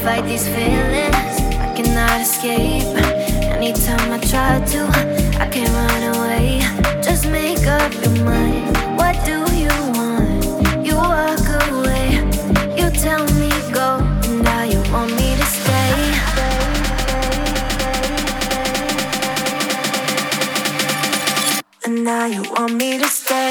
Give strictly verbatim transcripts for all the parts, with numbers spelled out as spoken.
fight these feelings, I cannot escape. Anytime I try to, I can't run away. Just make up your mind. What do you want? You walk away. You tell me go, and now you want me to stay. And now you want me to stay.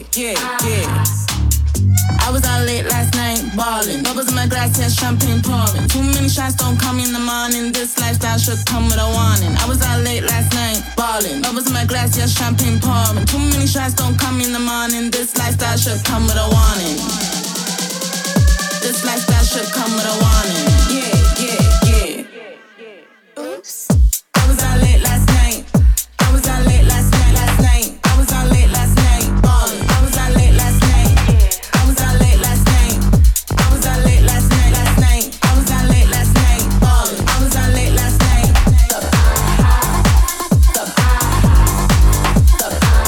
yeah, yeah. I was out late last night, ballin'. Bubbles in my glass, yeah, champagne pouring. Too many shots don't come in the morning. This lifestyle should come with a warning. I was out late last night, ballin'. Bubbles in my glass, yeah, champagne pouring. Too many shots don't come in the morning. This lifestyle should come with a warning. This lifestyle should come with a warning. Yeah, yeah, yeah. Oops. I was out late last night. I was out late last night, last night. I was out late last night, ballin'. I was out late last night. I was out late last night. I was out late last night, last night. I was out late last night, ballin'. I was out late last night. The the the the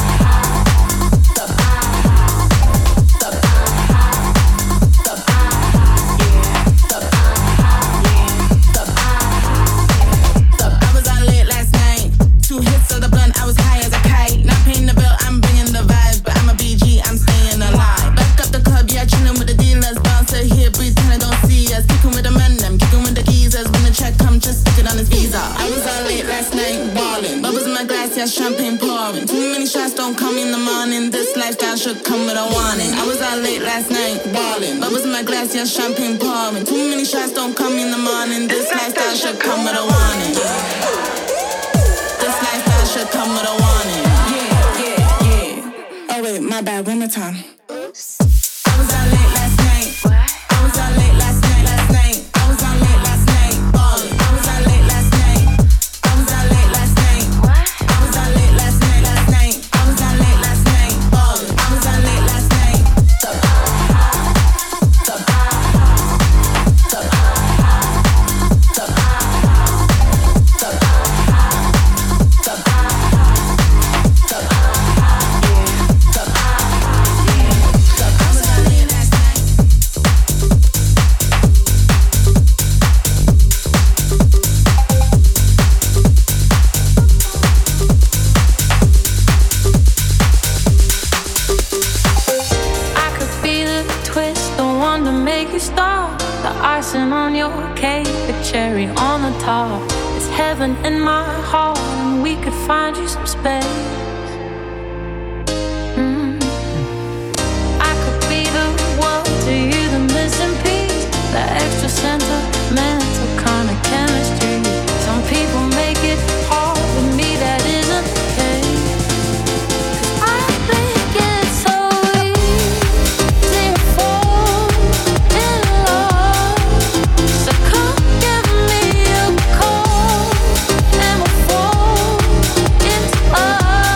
I was out late last night. Two hits of the blunt, I was high as a kite. Not paying the bill, I'm bringing the vibes, but I'm a B G, I'm staying alive. Back up the club, yeah, chillin' with the dealers. Bouncer here, pretend I don't see us. Kickin' with the men, them kickin' with the geezers. When the check come, just stick it on his visa. I was out late last night, ballin'. Bubbles in my glass, yeah, champagne pouring. Too many shots don't come in the morning. This lifestyle should come with a warning. I was out late last night, ballin'. Bubbles in my glass, yeah, champagne pouring. Too many shots don't come in the morning. This lifestyle should come with a warning. This lifestyle should come with a warning. Yeah, yeah, yeah. Oh wait, my bad, one more time. Oops. I was out late last night. I was out late last night, last night. I was out late last night, ballin'. I was out late last night. I was out late last night. I was out late last night, last night. I was out late last night, ballin'. I was out late last night. The the the the I could be the twist, the one to make you stop. The icing on your cake, the cherry on the top. It's heaven in my heart, and we could find you some space. Mm. I could be the one to you, the missing piece, the extra sentimental kind of chemistry. Some people make it hard, with me that isn't the case. I think it's so easy to fall in love. So come give me a call, and we'll fall into love.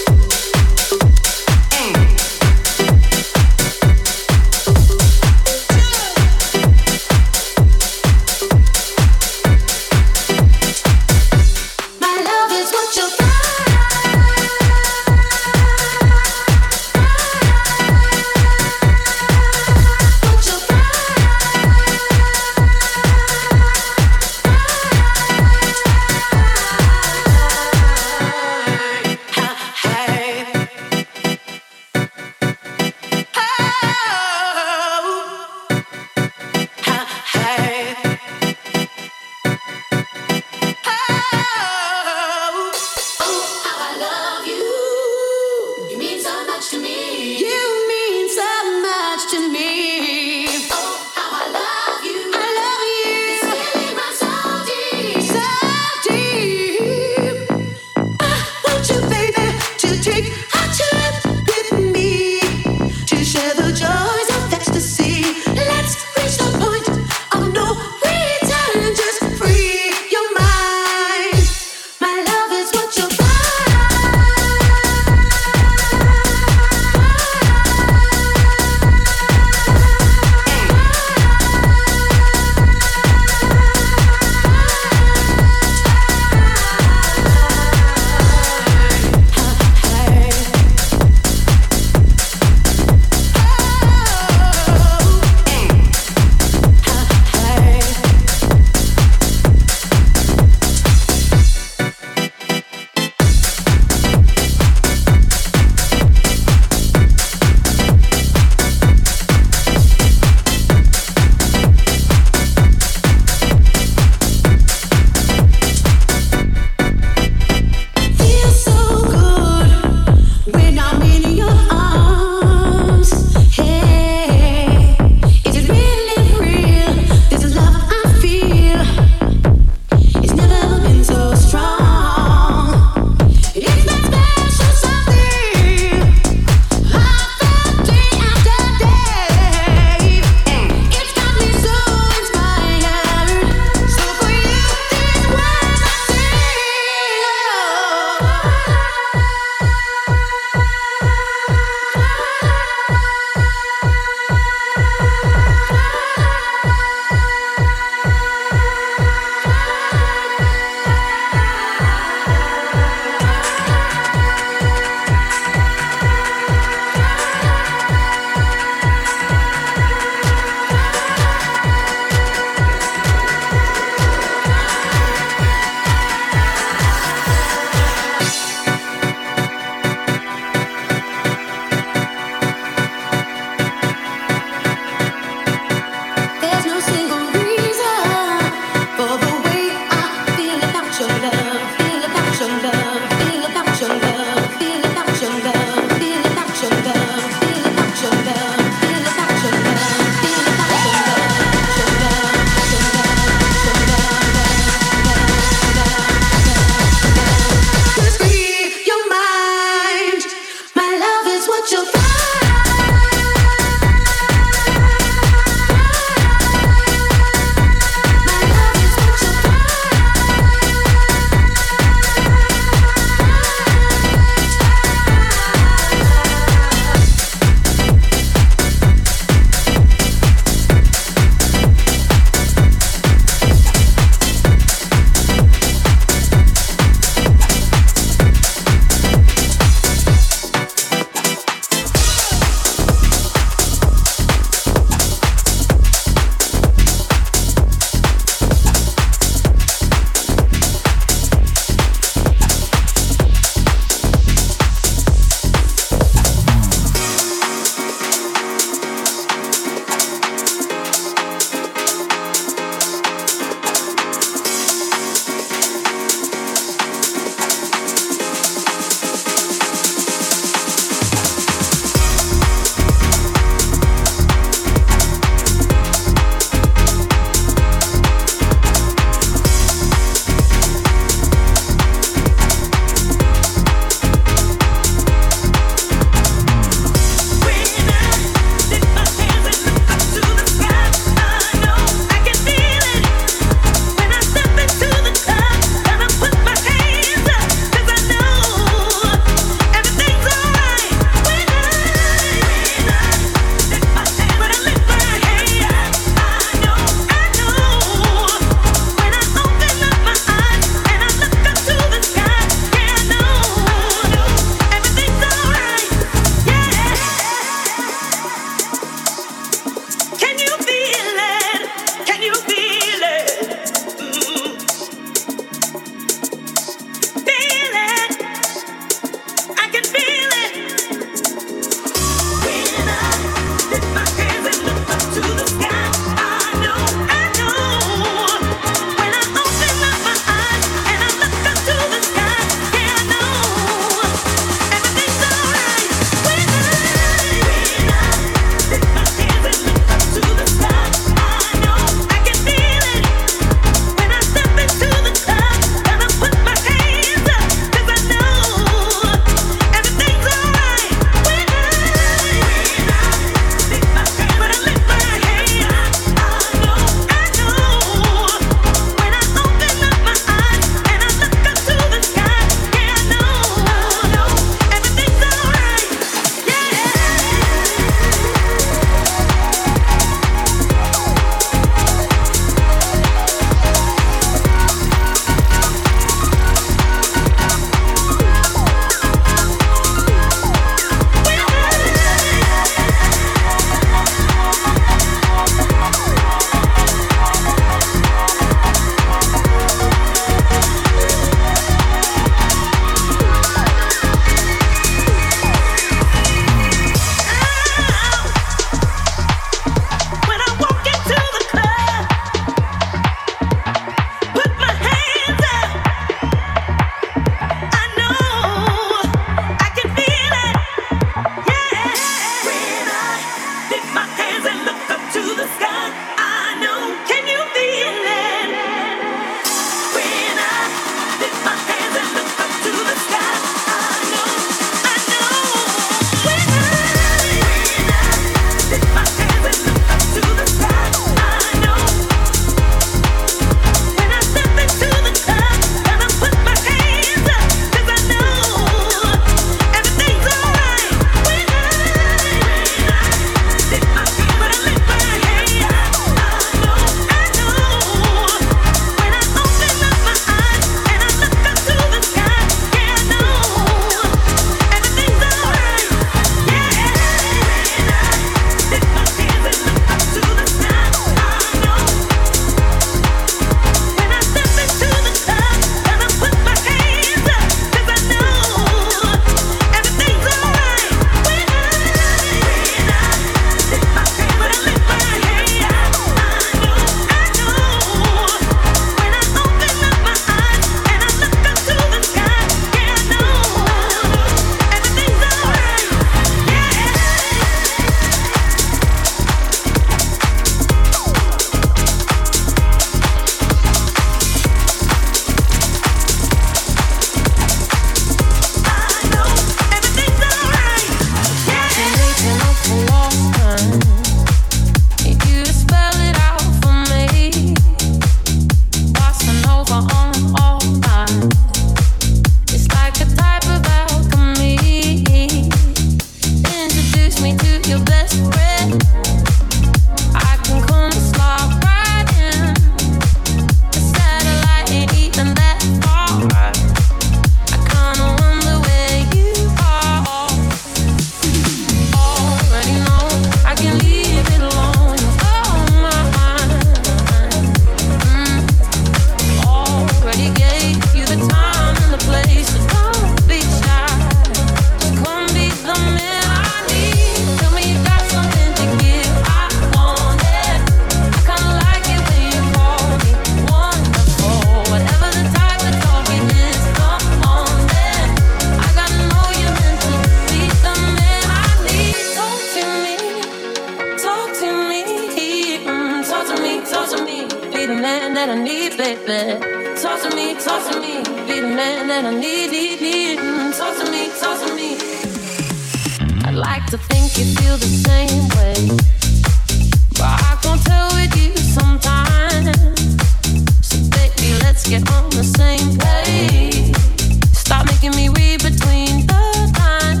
talk to me, talk to me. Be the man that I need, need, need. Mm, talk to me, talk to me. I'd like to think you feel the same way, but I can't tell with you sometimes. So baby, let's get on the same page. Stop making me read between the lines.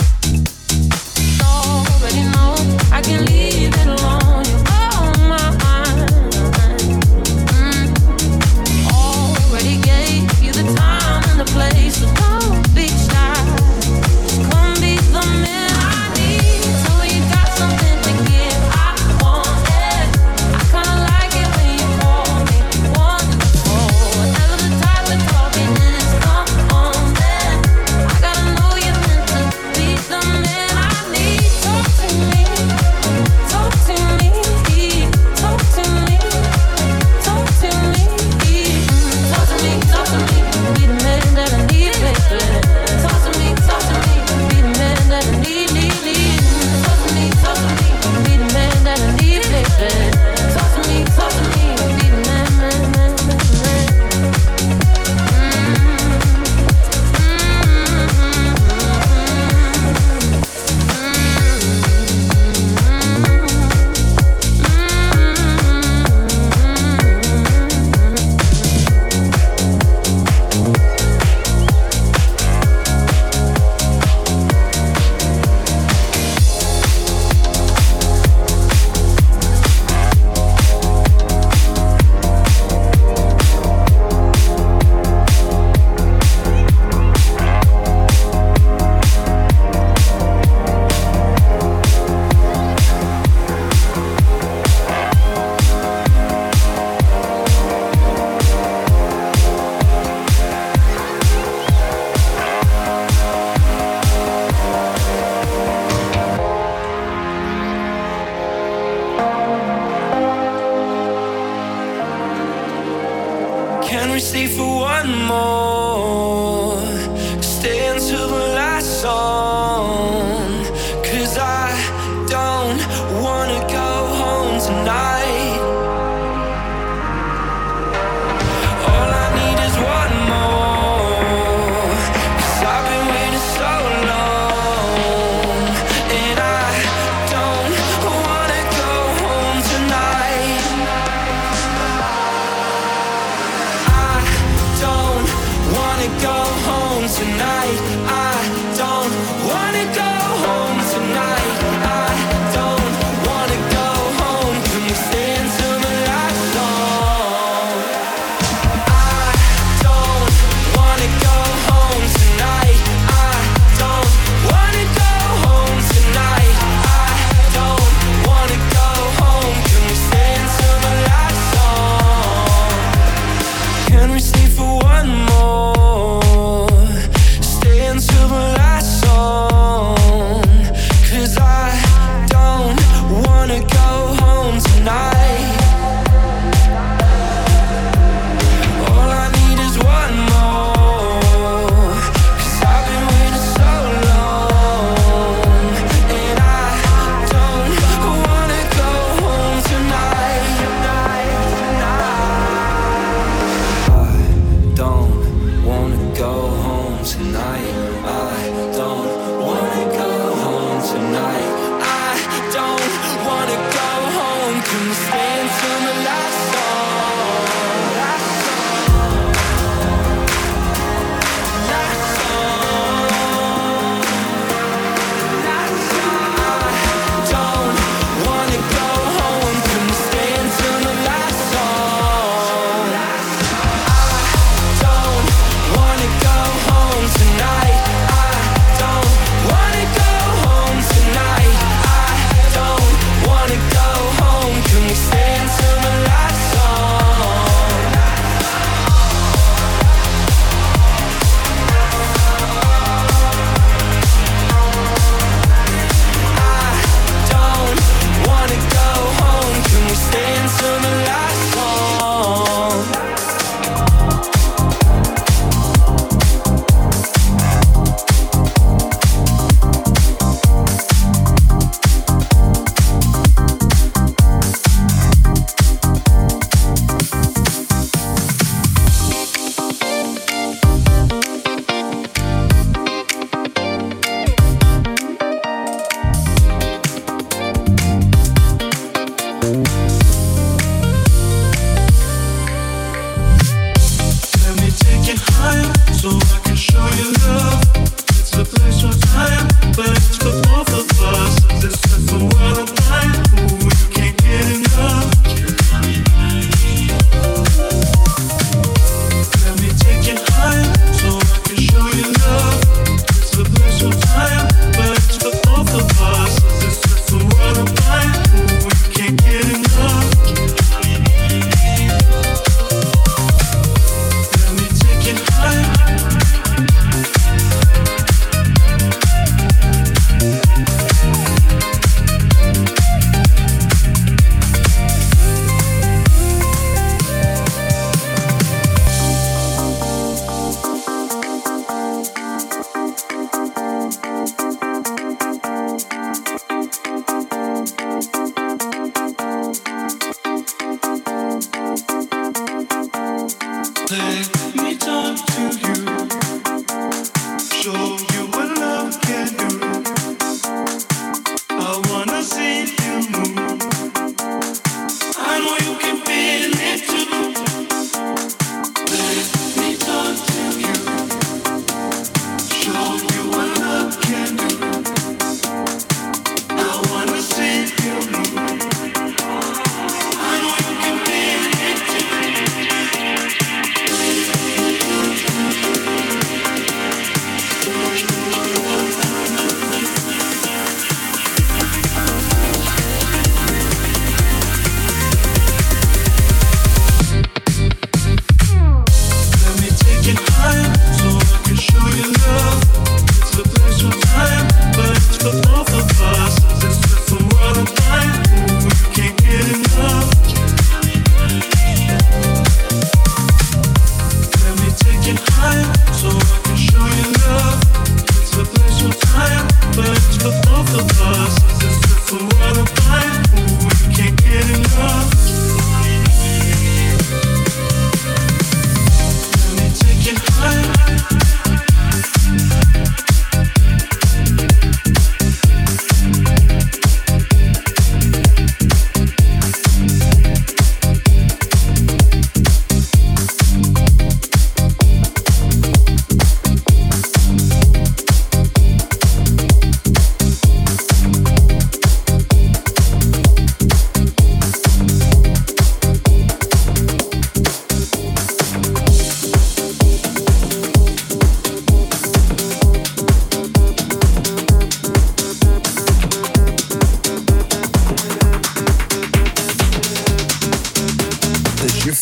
Already know I can leave it alone. You're on my mind. Mm. Already gave you the time and the place, so don't be shy. Just come be the man I need. So you got something to give. I want it. I kinda like it when you call me wonderful. Never the type to talk it is. Come on, man. I gotta know you're meant to be the man I need. Talk to me, talk to me, talk to me, talk to me, talk to me, talk to me. Be the man that I need, baby. Talk to me, talk to me. Be the man that I need, need, need. Talk to me, talk to me. Be the man that I need, baby. Talk to me, talk to me. Be the man, man, man, man, man. Can we stay for one more? Stay until the last song. Cause I don't wanna go home tonight. All I need is one more. Cause I've been waiting so long. And I don't wanna go home tonight. Don't wanna go home tonight. I don't wanna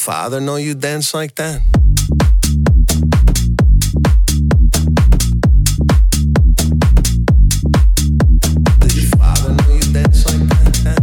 father know you dance like that? Did your father know you dance like that?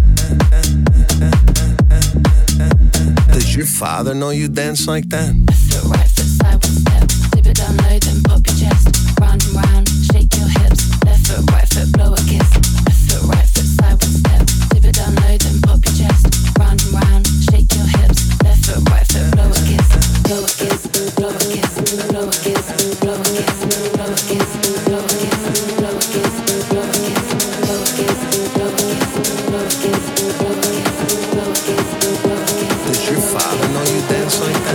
Did your father know you dance like that? Foot right, foot side, one step. Dip it down low, then pop your chest. Round and round, shake your hips. Left foot, right foot, blow a kiss. Left foot, right foot side, one step. Dip it down low, then pop your chest. Round and round, shake your hips. Left foot, right foot, blow a kiss. Blow a kiss, blow a kiss, blow a kiss, blow a kiss, blow a kiss, blow a kiss, blow a kiss, blow a kiss, blow a kiss, blow a kiss, blow a kiss, blow a kiss, blow a kiss, blow a kiss. Does your father know you dance like that?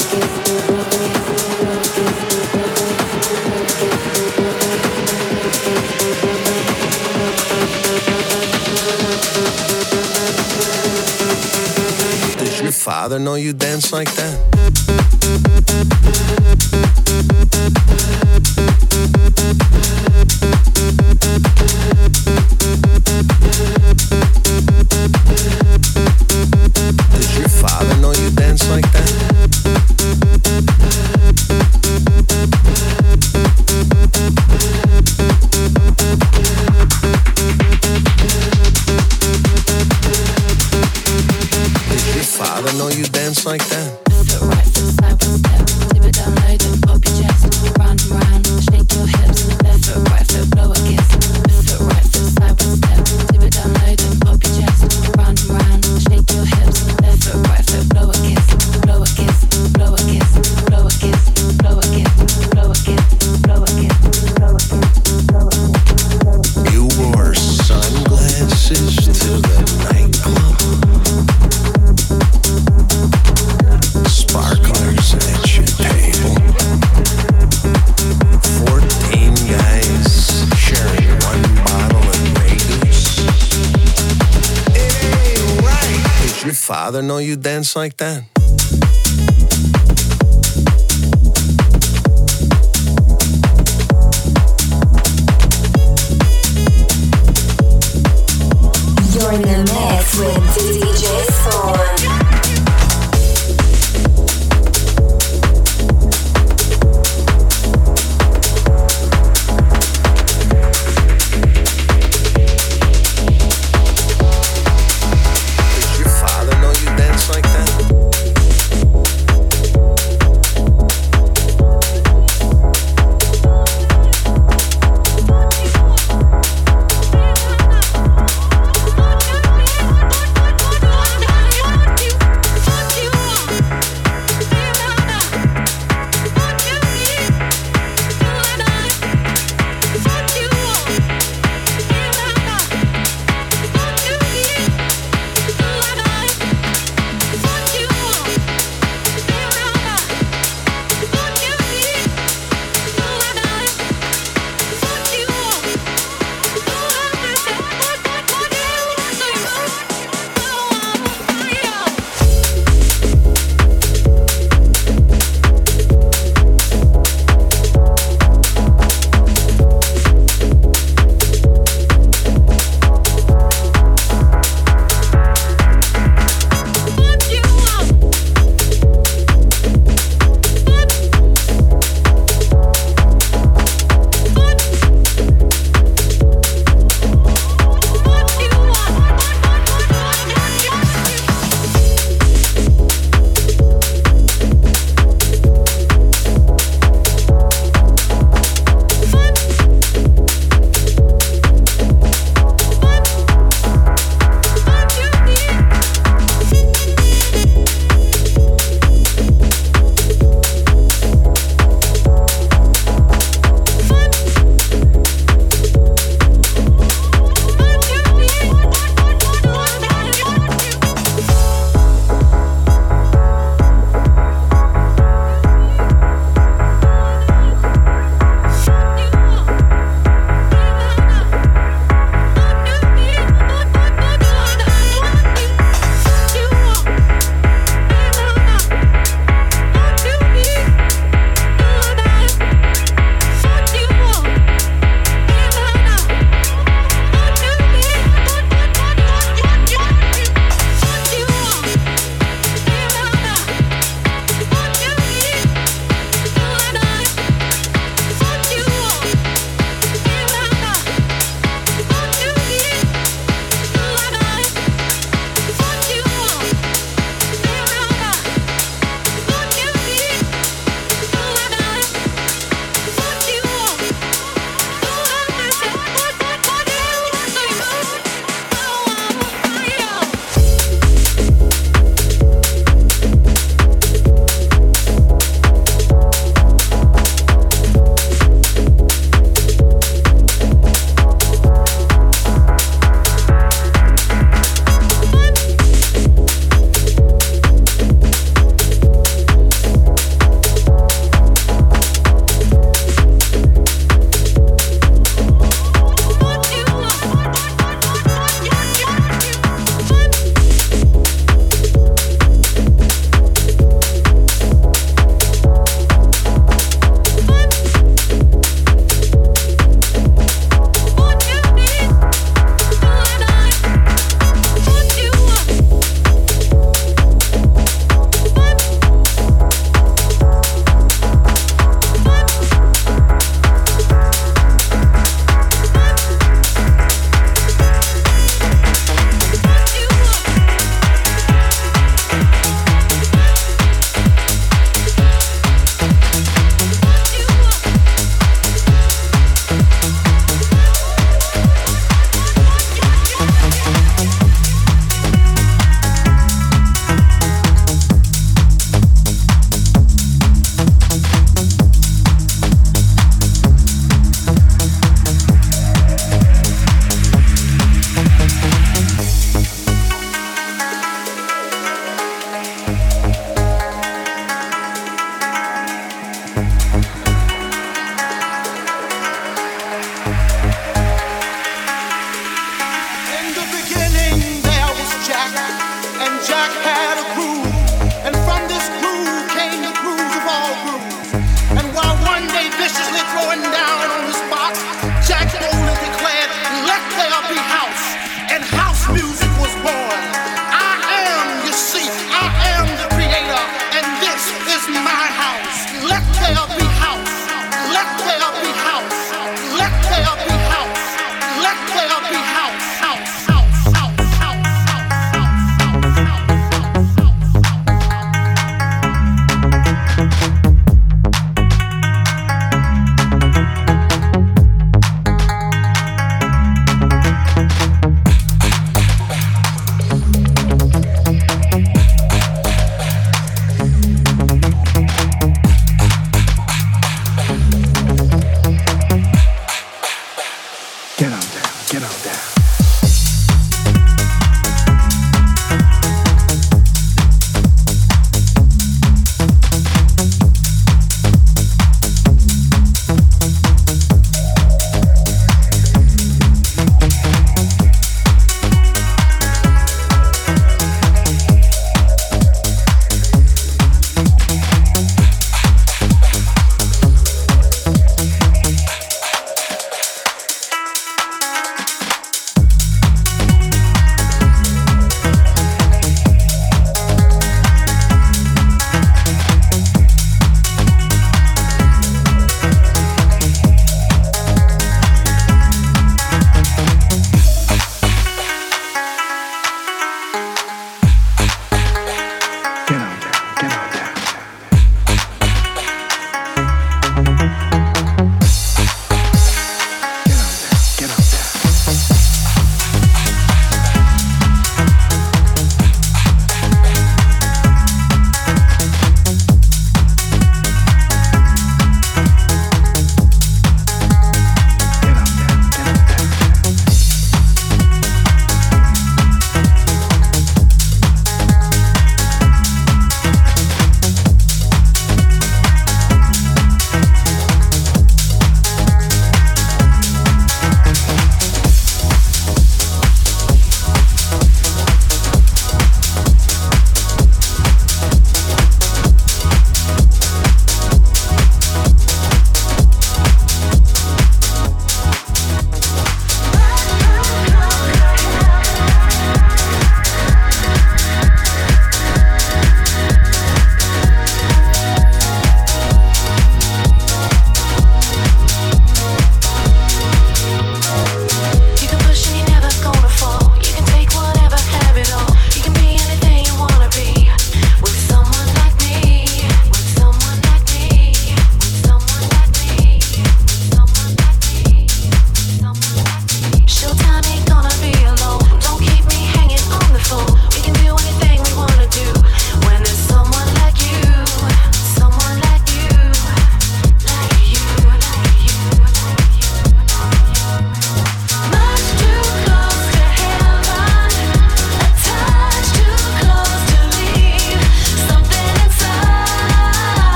Does your father know you dance like that? Does your father know you dance like that? Does your father know you dance like that? Foot right, foot side, one step. Dip it down low, then pop your chest. Round and round, shake your hips. Left foot, right foot, blow a kiss. Foot right, foot side, one step. Dip it down low, then pop your chest. Round and round, shake your hips. Left foot, right foot, blow a kiss. Blow a kiss, blow a kiss, blow a kiss, blow a kiss, blow a kiss, blow a kiss, blow a kiss, blow a kiss. You wore sunglasses to the nightclub. Sparklers at your table. Fourteen guys sharing one bottle of Grey Goose. It ain't right. Does your father know you dance like that? You're in the mix with D J Spawn. Does your father know you dance like that?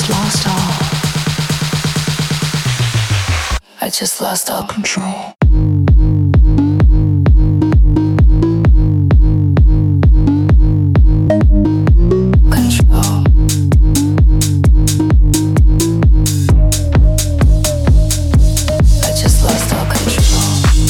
just lost all. I just lost all control. Control. I just lost all control.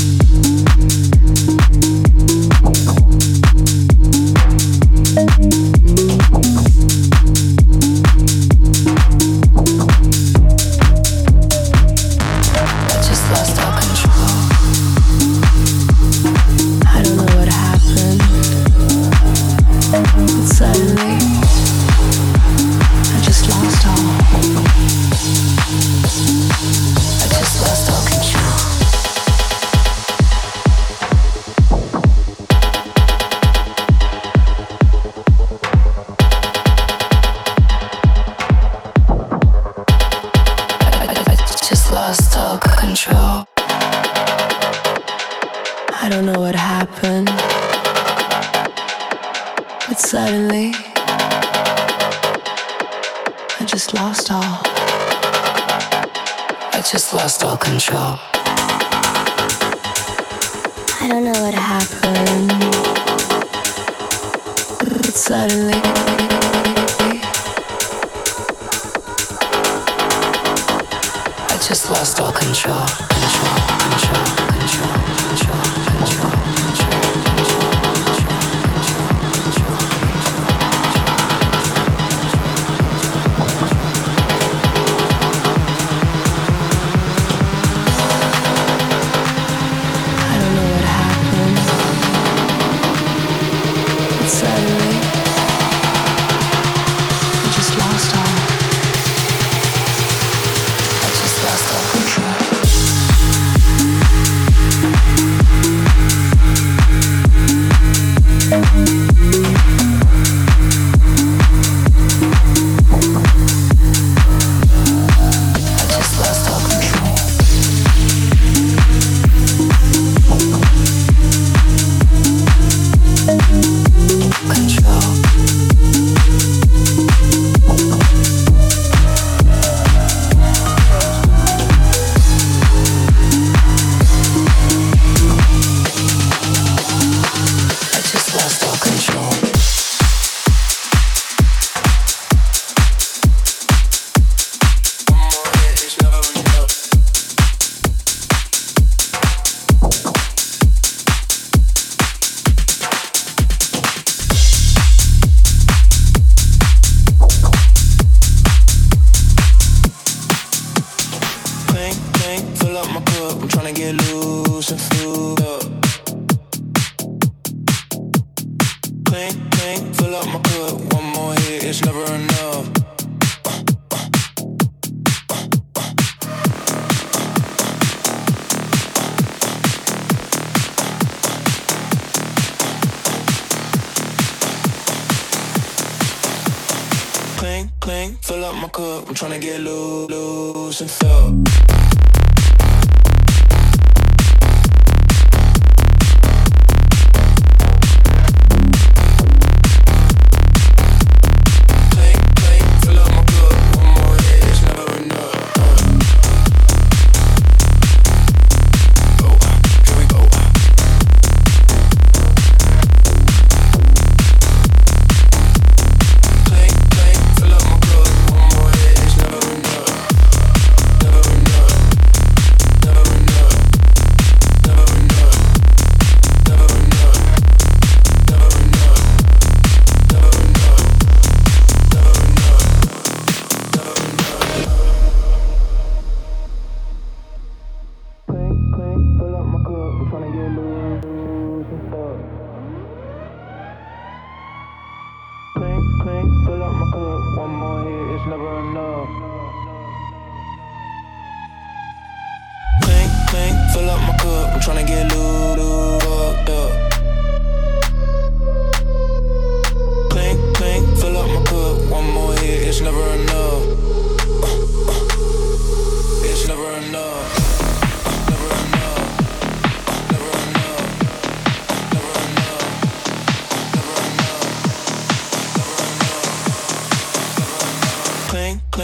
Lost all control. I don't know what happened, but suddenly I just lost all control. Control, control, control, control, control, control, I'm tryna get loose, loose and fill.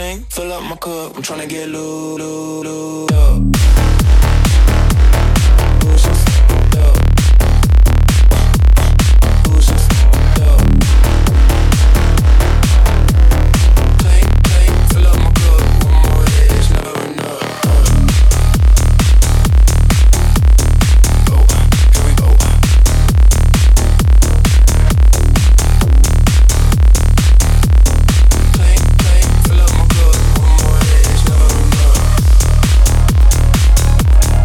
clink, fill up my cup. I'm tryna get low, low, low, up. Fill up my cup, one more, it's never enough.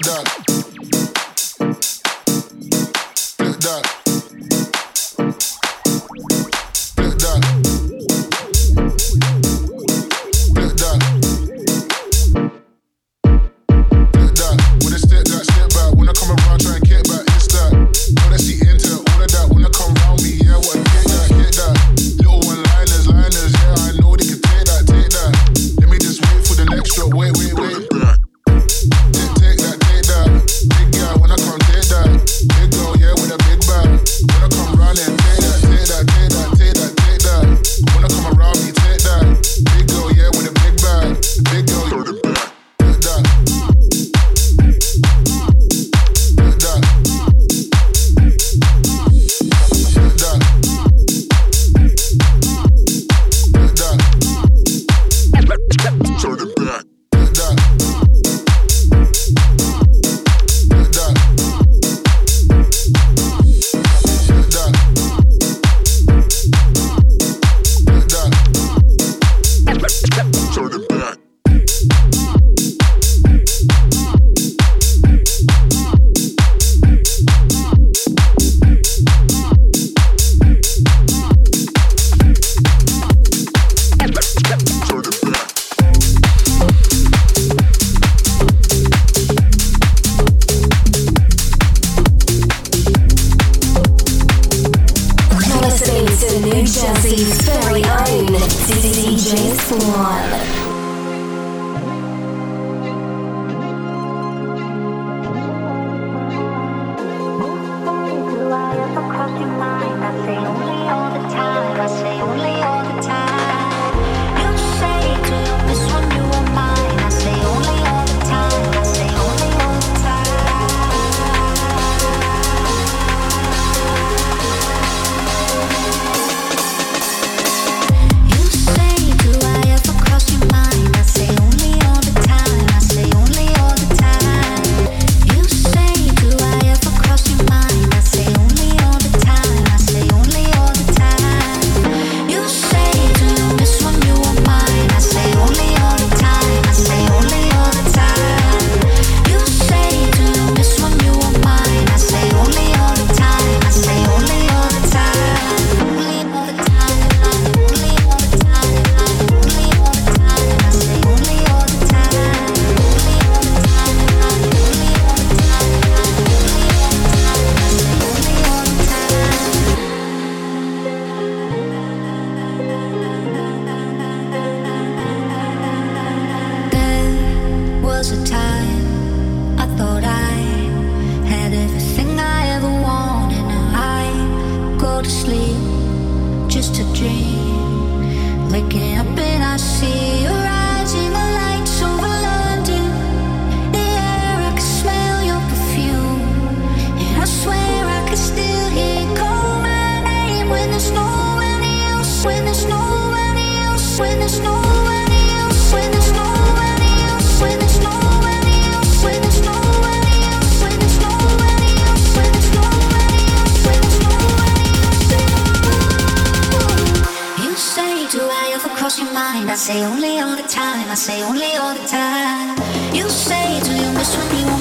I say only all the time. I say only all the time. You say, do you miss when you were